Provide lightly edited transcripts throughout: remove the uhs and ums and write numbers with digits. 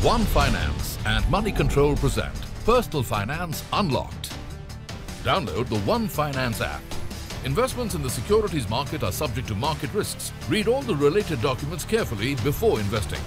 One Finance and Money Control present Personal Finance Unlocked. Download the One Finance app. Investments in the securities market are subject to market risks. Read all the related documents carefully before investing.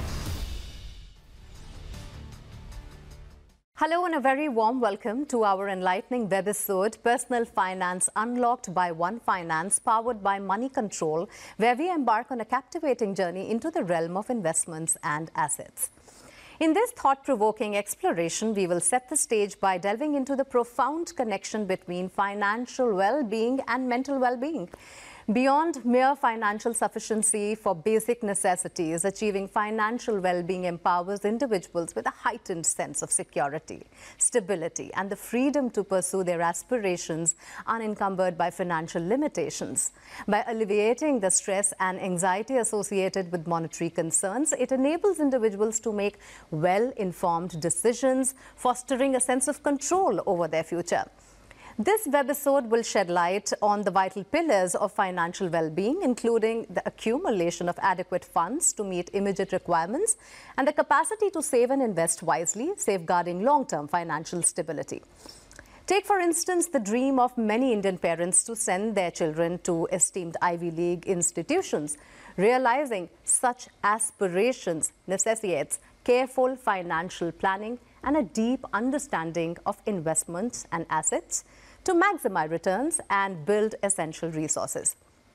Hello and a very warm welcome to our enlightening webisode, Personal Finance Unlocked by One Finance, powered by Money Control, where we embark on a captivating journey into the realm of investments and assets. In this thought-provoking exploration, we will set the stage by delving into the profound connection between financial well-being and mental well-being. Beyond mere financial sufficiency for basic necessities, achieving financial well-being empowers individuals with a heightened sense of security, stability, and the freedom to pursue their aspirations unencumbered by financial limitations. By alleviating the stress and anxiety associated with monetary concerns, it enables individuals to make well-informed decisions, fostering a sense of control over their future. This webisode will shed light on the vital pillars of financial well-being, including the accumulation of adequate funds to meet immediate requirements and the capacity to save and invest wisely, safeguarding long-term financial stability. Take, for instance, the dream of many Indian parents to send their children to esteemed Ivy League institutions. Realizing such aspirations necessitates careful financial planning and a deep understanding of investments and assets to maximize returns and build essential resources.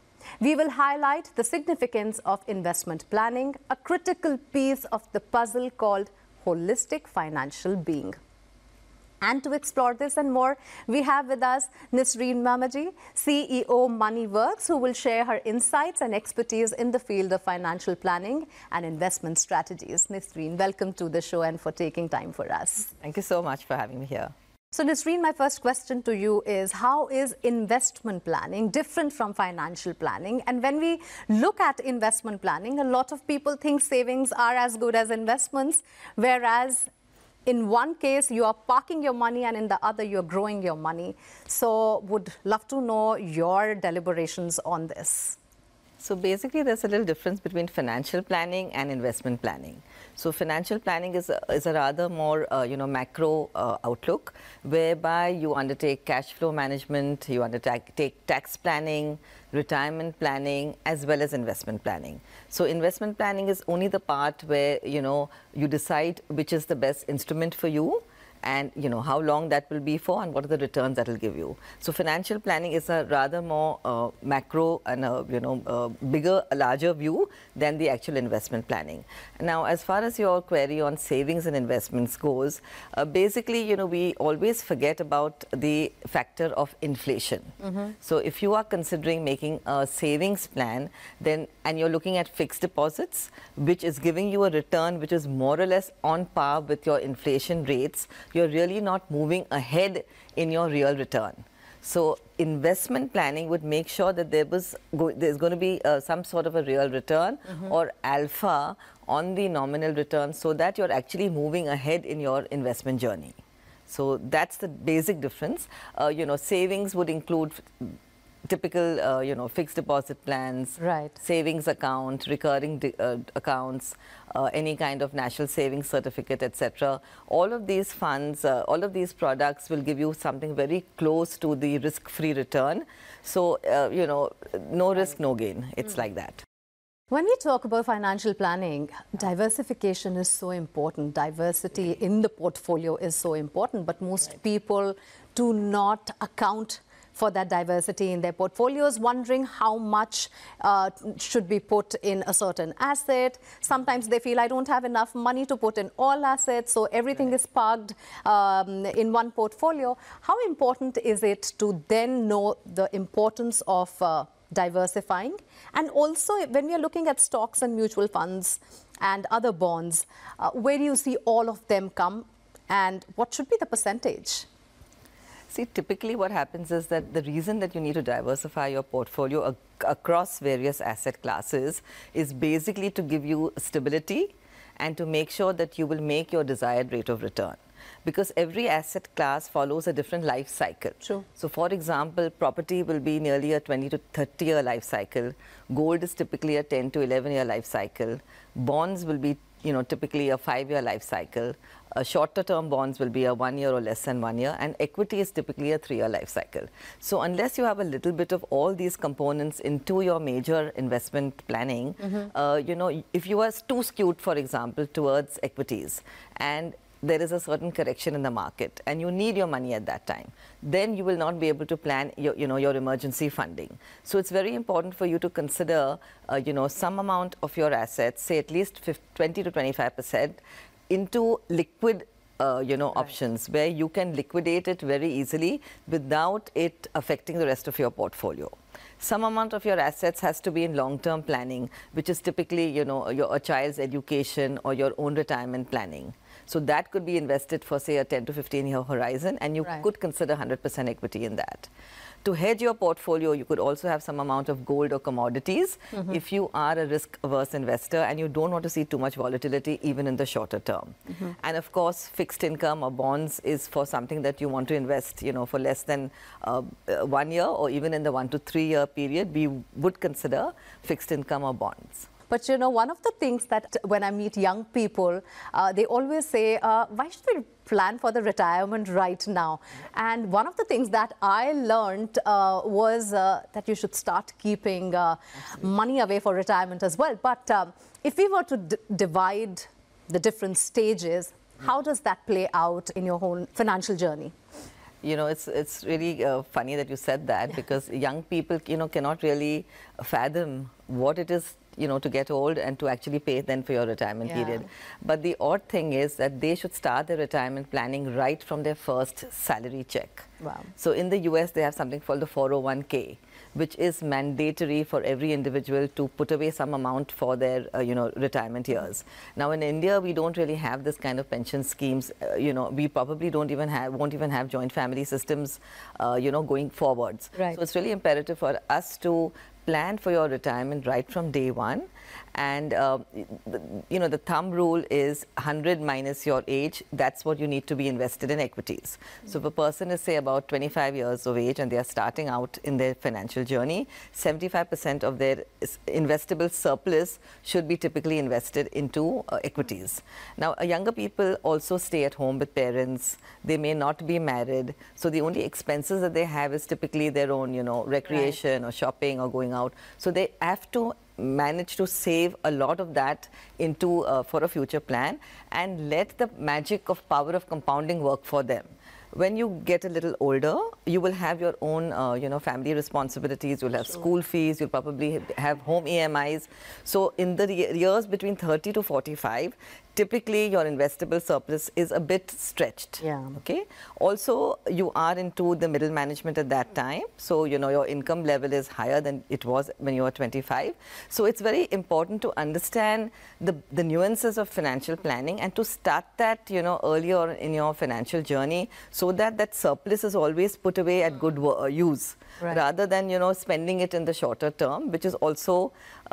We will highlight the significance of investment planning, a critical piece of the puzzle called holistic financial being. And to explore this and more, we have with us Nisreen Mamaji, CEO MoneyWorks, who will share her insights and expertise in the field of financial planning and investment strategies. Nisreen, welcome to the show and for taking time for us. Thank you so much for having me here. So Nisreen, my first question to you is, how is investment planning different from financial planning? And when we look at investment planning, a lot of people think savings are as good as investments, whereas in one case, you are parking your money and in the other, you're growing your money. So would love to know your deliberations on this. So basically, there's a little difference between financial planning and investment planning. So financial planning is a rather more, macro outlook, whereby you undertake cash flow management, you undertake tax planning, retirement planning, as well as investment planning. So investment planning is only the part where, you decide which is the best instrument for you, and how long that will be for and what are the returns that will give you. So financial planning is a rather more macro and a larger view than the actual investment planning. Now, as far as your query on savings and investments goes, basically, we always forget about the factor of inflation. So if you are considering making a savings plan, then and you're looking at fixed deposits, which is giving you a return which is more or less on par with your inflation rates, you're really not moving ahead in your real return. So investment planning would make sure that there's going to be some sort of a real return or alpha on the nominal return, so that you're actually moving ahead in your investment journey. So that's the basic difference. Savings would include typical, fixed deposit plans, right, savings account, recurring accounts, any kind of national savings certificate, etc. All of these funds, all of these products will give you something very close to the risk-free return. So, no risk, no gain. It's like that. When we talk about financial planning, diversification is so important. Diversity in the portfolio is so important, but most people do not account for that diversity in their portfolios, wondering how much should be put in a certain asset. Sometimes they feel, I don't have enough money to put in all assets, so everything is parked in one portfolio. How important is it to then know the importance of diversifying? And also, when we are looking at stocks and mutual funds and other bonds, where do you see all of them come, and what should be the percentage? See, typically what happens is that the reason that you need to diversify your portfolio across various asset classes is basically to give you stability and to make sure that you will make your desired rate of return. Because every asset class follows a different life cycle. True. So, for example, property will be nearly a 20 to 30-year life cycle. Gold is typically a 10 to 11-year life cycle. Bonds will be typically a 5-year life cycle. Shorter term bonds will be a 1 year or less than 1 year, and equity is typically a 3-year life cycle. So unless you have a little bit of all these components into your major investment planning, if you are too skewed, for example, towards equities, and there is a certain correction in the market and you need your money at that time, then you will not be able to plan your emergency funding. So it's very important for you to consider some amount of your assets, say at least 20 to 25%, into liquid options where you can liquidate it very easily without it affecting the rest of your portfolio. Some amount of your assets has to be in long-term planning, which is typically a child's education or your own retirement planning. So that could be invested for, say, a 10 to 15-year horizon, and you could consider 100% equity in that. To hedge your portfolio, you could also have some amount of gold or commodities if you are a risk-averse investor and you don't want to see too much volatility even in the shorter term. And of course, fixed income or bonds is for something that you want to invest, for less than 1 year, or even in the 1 to 3 year period, we would consider fixed income or bonds. But one of the things that when I meet young people, they always say, why should we plan for the retirement right now? And one of the things that I learned was that you should start keeping money away for retirement as well. But if we were to divide the different stages, how does that play out in your whole financial journey? It's really funny that you said that, because young people, cannot really fathom what it is, to get old and to actually pay then for your retirement period. But the odd thing is that they should start their retirement planning right from their first salary check. Wow. So in the US, they have something called the 401k, which is mandatory for every individual to put away some amount for their, retirement years. Now in India, we don't really have this kind of pension schemes. We probably won't even have joint family systems, going forwards. Right. So it's really imperative for us to plan for your retirement right from day one. And, the thumb rule is 100 minus your age. That's what you need to be invested in equities. So if a person is, say, about 25 years of age and they are starting out in their financial journey, 75% of their investable surplus should be typically invested into equities. Now, younger people also stay at home with parents. They may not be married. So the only expenses that they have is typically their own, recreation or shopping or going out. So they have to manage to save a lot of that into for a future plan and let the magic of power of compounding work for them. When you get a little older, you will have your own, family responsibilities. You'll have school fees. You'll probably have home EMIs. So in the years between 30 to 45, typically your investable surplus is a bit stretched. Yeah. Okay. Also, you are into the middle management at that time. So, your income level is higher than it was when you were 25. So it's very important to understand the nuances of financial planning and to start that, earlier in your financial journey, so that that surplus is always put away at good use, rather than, spending it in the shorter term, which is also,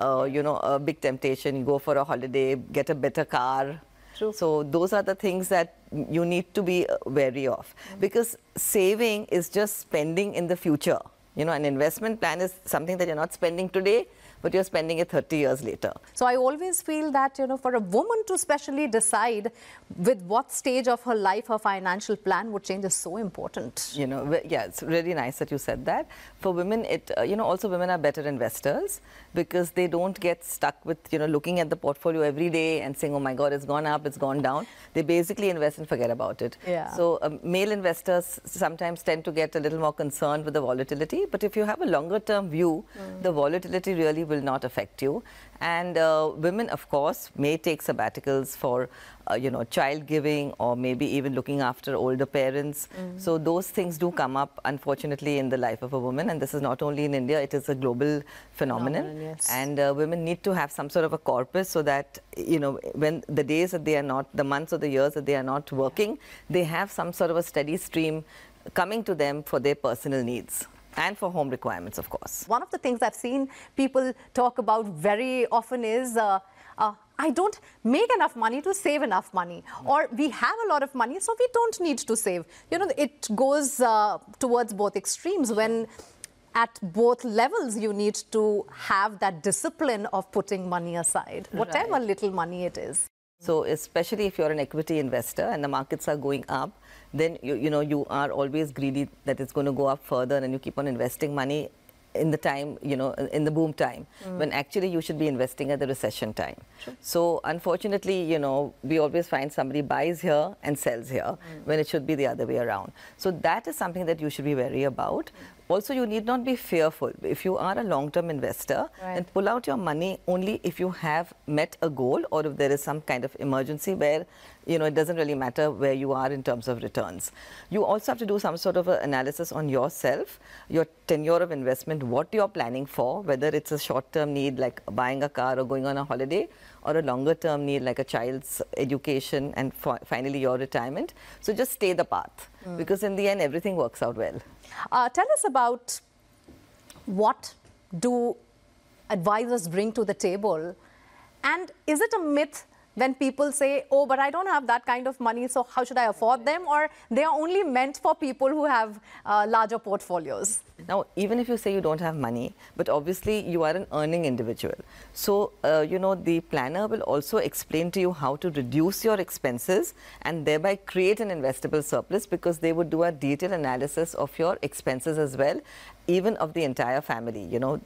a big temptation. You go for a holiday, get a better car. True. So those are the things that you need to be wary of, because saving is just spending in the future. An investment plan is something that you're not spending today, but you're spending it 30 years later. So I always feel that, for a woman to especially decide with what stage of her life her financial plan would change is so important. Yeah, it's really nice that you said that. For women, also women are better investors because they don't get stuck with, looking at the portfolio every day and saying, oh my God, it's gone up, it's gone down. They basically invest and forget about it. Yeah. So male investors sometimes tend to get a little more concerned with the volatility. But if you have a longer term view, the volatility really will not affect you. And women, of course, may take sabbaticals for, child giving or maybe even looking after older parents. So those things do come up, unfortunately, in the life of a woman. And this is not only in India, it is a global phenomenon. Yes. And women need to have some sort of a corpus so that, when the days that they are not, the months or the years that they are not working, they have some sort of a steady stream coming to them for their personal needs. And for home requirements, of course. One of the things I've seen people talk about very often is, I don't make enough money to save enough money. Or we have a lot of money, so we don't need to save. It goes towards both extremes when at both levels you need to have that discipline of putting money aside, whatever little money it is. So especially if you're an equity investor and the markets are going up, then you are always greedy that it's going to go up further, and you keep on investing money in the time, in the boom time, when actually you should be investing at the recession time. Sure. So unfortunately, we always find somebody buys here and sells here when it should be the other way around. So that is something that you should be wary about. Also, you need not be fearful. If you are a long-term investor, then pull out your money only if you have met a goal, or if there is some kind of emergency where, it doesn't really matter where you are in terms of returns. You also have to do some sort of an analysis on yourself, your tenure of investment, what you're planning for, whether it's a short-term need like buying a car or going on a holiday, or a longer-term need like a child's education and finally your retirement. So just stay the path, because in the end, everything works out well. Tell us about what do advisors bring to the table, and is it a myth when people say, oh, but I don't have that kind of money, so how should I afford them? Or they are only meant for people who have larger portfolios? Now, even if you say you don't have money, but obviously you are an earning individual. So, the planner will also explain to you how to reduce your expenses and thereby create an investable surplus, because they would do a detailed analysis of your expenses as well, even of the entire family.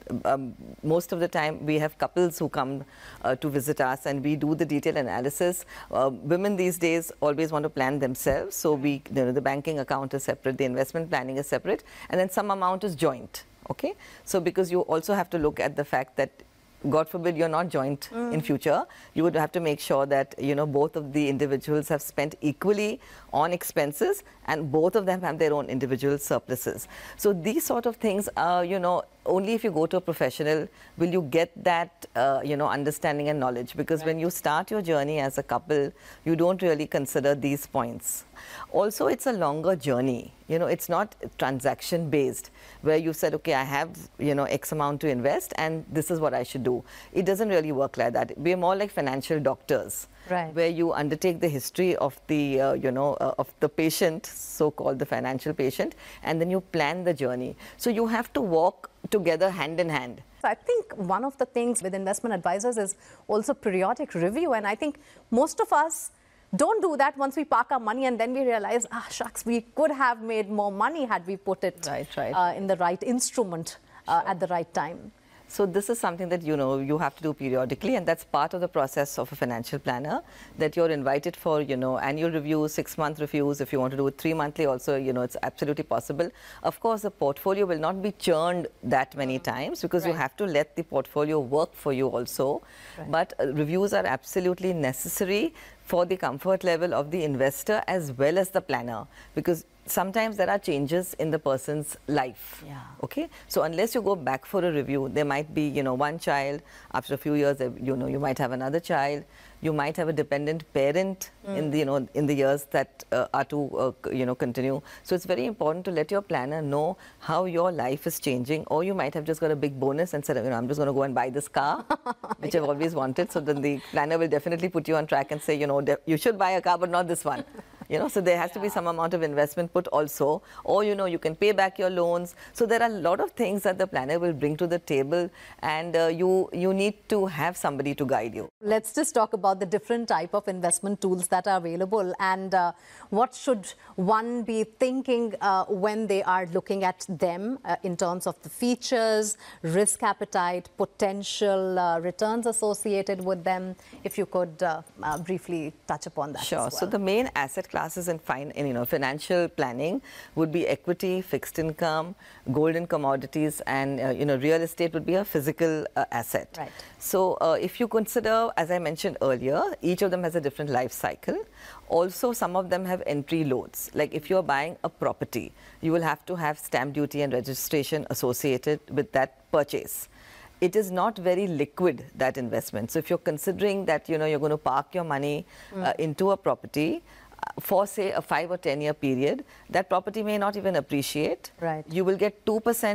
Most of the time we have couples who come to visit us, and we do the detailed analysis. Women these days always want to plan themselves, so the banking account is separate, the investment planning is separate, and then some amount is joint. Okay, so because you also have to look at the fact that, God forbid, you're not joint in future, you would have to make sure that both of the individuals have spent equally on expenses, and both of them have their own individual surpluses. So these sort of things are, only if you go to a professional will you get that understanding and knowledge, because when you start your journey as a couple, you don't really consider these points. Also, it's a longer journey. It's not transaction based, where you said, okay, I have X amount to invest and this is what I should do. It doesn't really work like that. We're more like financial doctors, where you undertake the history of the of the patient, so-called the financial patient, and then you plan the journey. So you have to walk together hand in hand. So I think one of the things with investment advisors is also periodic review, and I think most of us don't do that once we park our money and then we realize, shucks, we could have made more money had we put it in the right instrument at the right time. So this is something that you have to do periodically, and that's part of the process of a financial planner, that you're invited for annual reviews, 6-month reviews. If you want to do it 3-monthly also, it's absolutely possible. Of course, the portfolio will not be churned that many times, because you have to let the portfolio work for you also. But reviews are absolutely necessary for the comfort level of the investor as well as the planner, because sometimes there are changes in the person's life. Okay, so unless you go back for a review, there might be one child. After a few years, you might have another child. You might have a dependent parent in the years that are to continue. So it's very important to let your planner know how your life is changing. Or you might have just got a big bonus and said, I'm just going to go and buy this car, which I've always wanted. So then the planner will definitely put you on track and say, you should buy a car, but not this one. So there has to be some amount of investment put also, or you can pay back your loans. So there are a lot of things that the planner will bring to the table, and you need to have somebody to guide you. Let's just talk about the different type of investment tools that are available, and what should one be thinking when they are looking at them in terms of the features, risk appetite, potential returns associated with them. If you could briefly touch upon that. Sure. As well. So the main asset classes in financial planning would be equity, fixed income, gold and commodities, and real estate would be a physical asset. Right. So if you consider, as I mentioned earlier, each of them has a different life cycle. Also, some of them have entry loads. Like if you're buying a property, you will have to have stamp duty and registration associated with that purchase. It is not very liquid, that investment. So if you're considering that you're going to park your money into a property for, say, a 5 or 10 year period, that property may not even appreciate. Right. You will get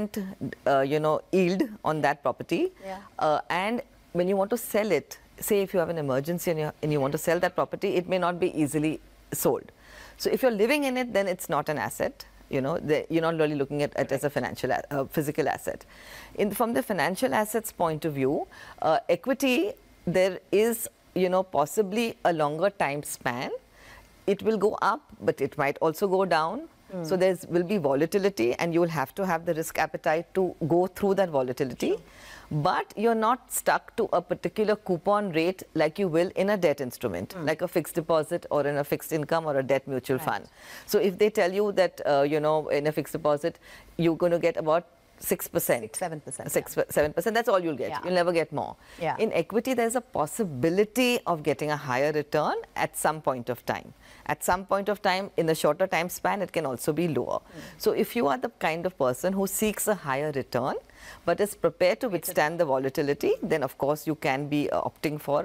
2% yield on that property. And when you want to sell it, say if you have an emergency and you want to sell that property, it may not be easily sold. So if you're living in it, then it's not an asset. You're not really looking at it as a physical asset. From the financial assets point of view, equity, there is possibly a longer time span. It will go up, but it might also go down. So there will be volatility, and you will have to have the risk appetite to go through that volatility. Sure. But you're not stuck to a particular coupon rate like you will in a debt instrument, like a fixed deposit or in a fixed income or a debt mutual fund. So if they tell you that, in a fixed deposit, you're going to get about 6%. 7%. 7%, that's all you'll get. Yeah. You'll never get more. Yeah. In equity, there's a possibility of getting a higher return at some point of time. At some point of time, in a shorter time span, it can also be lower. So if you are the kind of person who seeks a higher return, but is prepared to withstand the volatility, then of course you can be opting for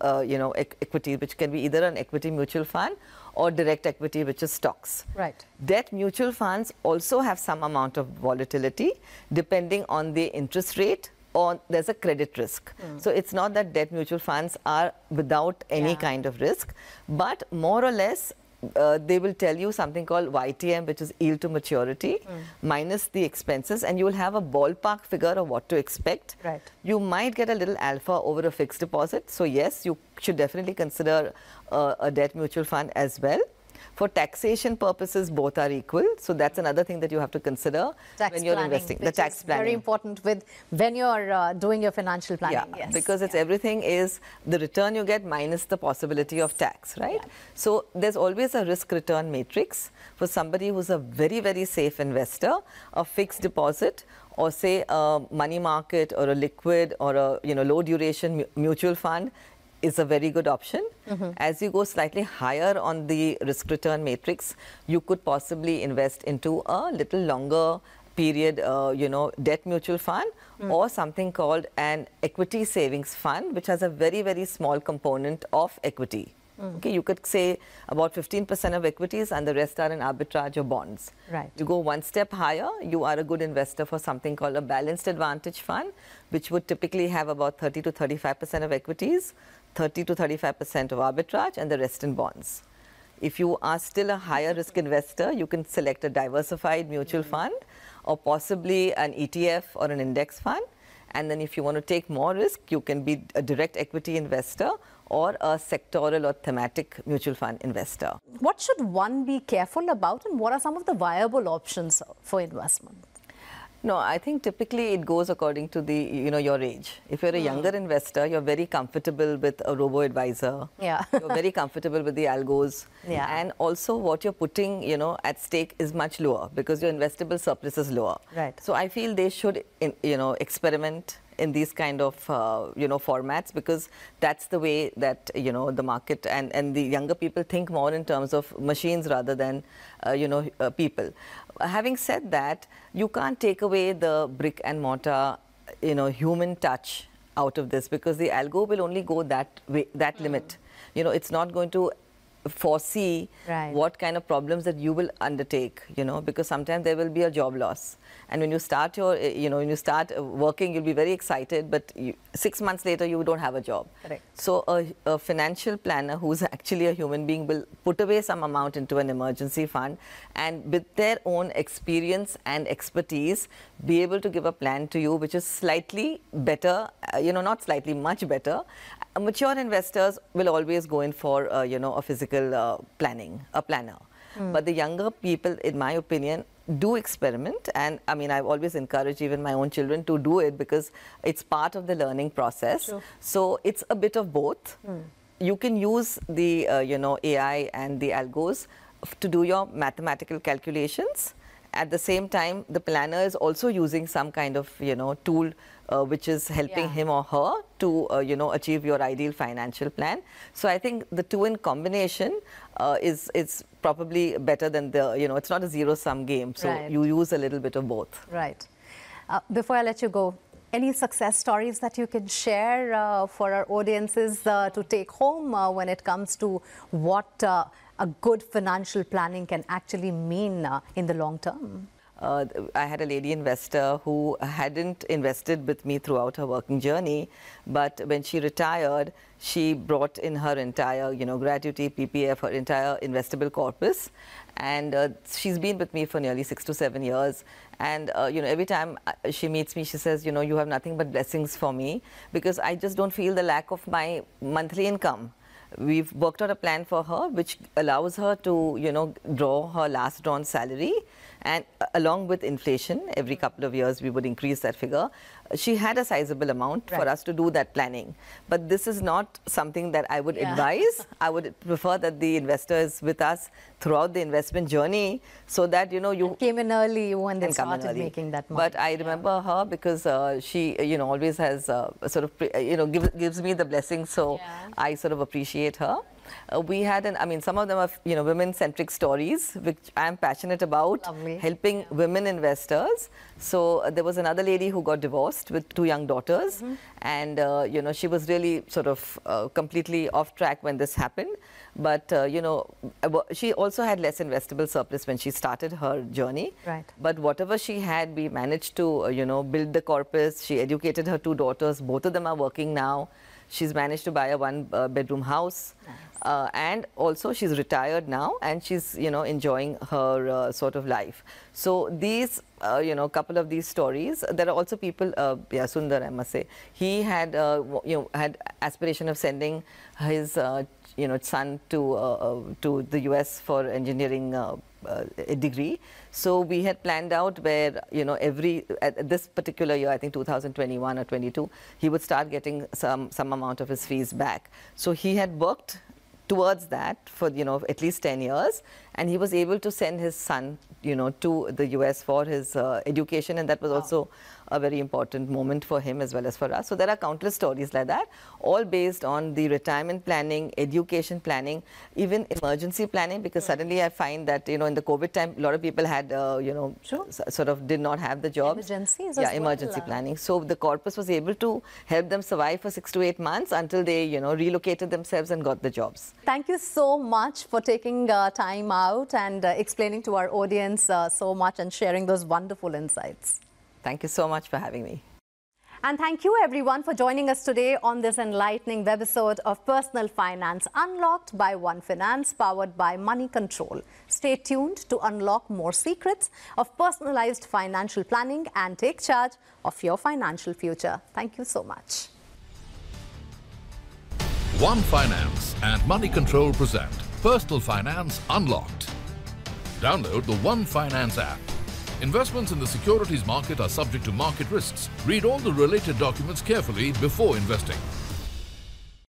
equity, which can be either an equity mutual fund or direct equity, which is stocks. Right. Debt mutual funds also have some amount of volatility depending on the interest rate, or there's a credit risk. So it's not that debt mutual funds are without any kind of risk, but more or less they will tell you something called YTM, which is yield to maturity, minus the expenses, and you will have a ballpark figure of what to expect. Right. You might get a little alpha over a fixed deposit. So yes, you should definitely consider a debt mutual fund as well. For taxation purposes, both are equal. So that's another thing that you have to consider when you're investing. The tax planning. Very important when you're doing your financial planning. Yeah, yes. Because it's everything is the return you get minus the possibility of tax, right? Yeah. So there's always a risk-return matrix for somebody who's a very, very safe investor. A fixed deposit, or say a money market, or a liquid, or a low duration mutual fund is a very good option. As you go slightly higher on the risk return matrix, you could possibly invest into a little longer period, debt mutual fund, or something called an equity savings fund, which has a very, very small component of equity. Okay, you could say about 15% of equities and the rest are in arbitrage or bonds. Right. You go one step higher, you are a good investor for something called a balanced advantage fund, which would typically have about 30 to 35% of equities, 30 to 35% of arbitrage, and the rest in bonds. If you are still a higher risk investor, you can select a diversified mutual fund, or possibly an ETF or an index fund. And then if you want to take more risk, you can be a direct equity investor or a sectoral or thematic mutual fund investor. What should one be careful about, and what are some of the viable options for investment? No, I think typically it goes according to the, your age. If you're a younger investor, you're very comfortable with a robo-advisor. Yeah. You're very comfortable with the algos. Yeah. And also what you're putting, at stake is much lower because your investable surplus is lower. Right. So I feel they should, experiment in these kind of, formats, because that's the way that, the market and the younger people think more in terms of machines rather than, people. Having said that, you can't take away the brick and mortar, human touch out of this, because the algo will only go that way, that limit. It's not going to foresee what kind of problems that you will undertake, because sometimes there will be a job loss. And when you start when you start working, you'll be very excited, but 6 months later, you don't have a job. Correct. So a financial planner who's actually a human being will put away some amount into an emergency fund, and with their own experience and expertise, be able to give a plan to you, which is slightly better, not slightly, much better. Mature investors will always go in for, a physical planner. But the younger people, in my opinion, do experiment. And I mean, I've always encouraged even my own children to do it, because it's part of the learning process. Sure. So it's a bit of both. You can use the, AI and the algos to do your mathematical calculations. At the same time, the planner is also using some kind of, tool which is helping him or her to, achieve your ideal financial plan. So I think the two in combination is probably better than the, it's not a zero-sum game. So you use a little bit of both. Right. Before I let you go, any success stories that you can share for our audiences to take home when it comes to what a good financial planning can actually mean in the long term? I had a lady investor who hadn't invested with me throughout her working journey, but when she retired, she brought in her entire, gratuity, PPF, her entire investable corpus, and she's been with me for nearly 6 to 7 years. And every time she meets me, she says, you have nothing but blessings for me, because I just don't feel the lack of my monthly income. We've worked out a plan for her which allows her to, draw her last drawn salary, and along with inflation, every couple of years we would increase that figure. She had a sizable amount for us to do that planning. But this is not something that I would advise. I would prefer that the investor is with us throughout the investment journey, so that, you came in early when they started making that money. But I remember her because she, always has sort of, gives me the blessing. So I sort of appreciate her. We had, some of them are, women-centric stories, which I am passionate about. Lovely. Helping women investors. So there was another lady who got divorced with 2 young daughters, and she was really sort of completely off track when this happened. But she also had less investable surplus when she started her journey. Right. But whatever she had, we managed to build the corpus. She educated her 2 daughters. Both of them are working now. She's managed to buy a 1-bedroom house. Nice. And also she's retired now, and she's enjoying her sort of life. So these couple of these stories. There are also people, Sundar, I must say, he had had aspiration of sending his son to the US for engineering a degree. So we had planned out where at this particular year, I think 2021 or 22, he would start getting some amount of his fees back. So he had worked towards that for at least 10 years, and he was able to send his son to the US for his education, and that was also a very important moment for him as well as for us. So there are countless stories like that, all based on the retirement planning, education planning, even emergency planning, because suddenly I find that in the COVID time, a lot of people had sort of did not have the jobs. Emergencies emergency planning. So the corpus was able to help them survive for 6 to 8 months until they relocated themselves and got the jobs. Thank you so much for taking time out and explaining to our audience so much and sharing those wonderful insights. Thank you so much for having me. And thank you everyone for joining us today on this enlightening webisode of Personal Finance Unlocked by One Finance, powered by Money Control. Stay tuned to unlock more secrets of personalized financial planning and take charge of your financial future. Thank you so much. One Finance and Money Control present Personal Finance Unlocked. Download the One Finance app. Investments in the securities market are subject to market risks. Read all the related documents carefully before investing.